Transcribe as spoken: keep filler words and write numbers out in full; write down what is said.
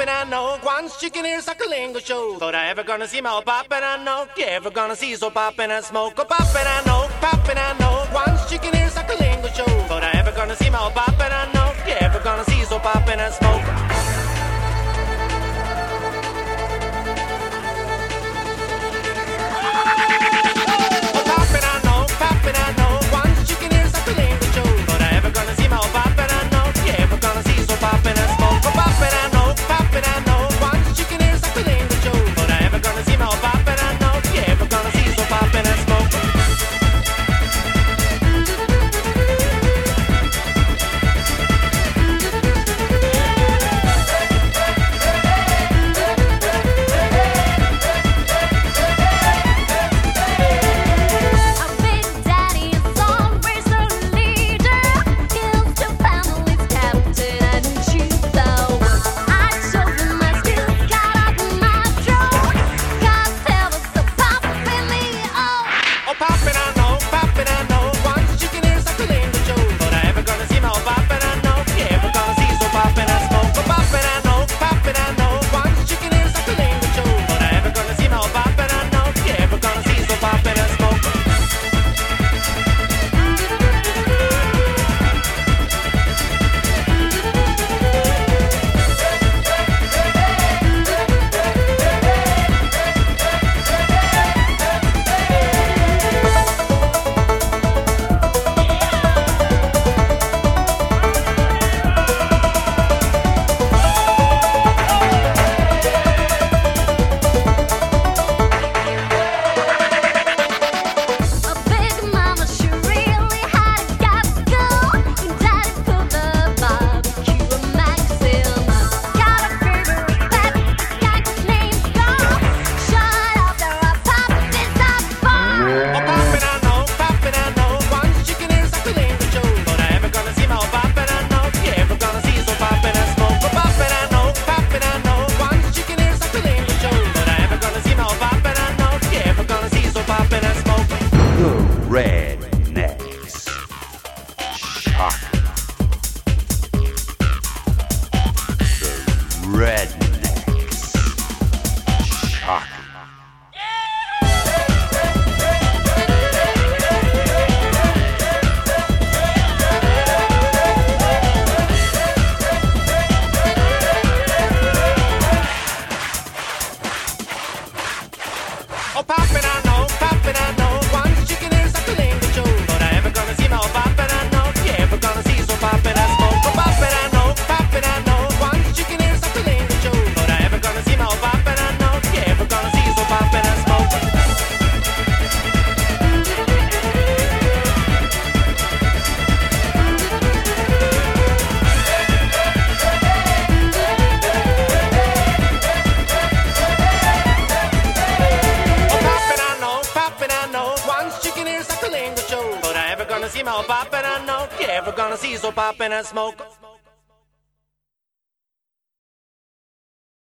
poppin', I know. Once chicken ears, suckling show. Thought I ever gonna see my poppin', I know. You ever gonna see so poppin' and smoke? Oh, poppin', I know. Poppin', I know. Once chicken ears, suckling show. Thought I ever gonna see my poppin', I know. You ever gonna see so poppin' and smoke? Oh, poppin', I know, poppin', I know. Once chicken ears, suckling show. But I ever gonna see my poppin', I know. You ever gonna see so poppin' and smoke? Oh, poppin', I know, poppin', I know. Once chicken ears, suckling show. But I ever gonna see my poppin', I know. You ever gonna see so poppin' and smoke? See my poppin', I know. You ever gonna see so poppin' and smoke?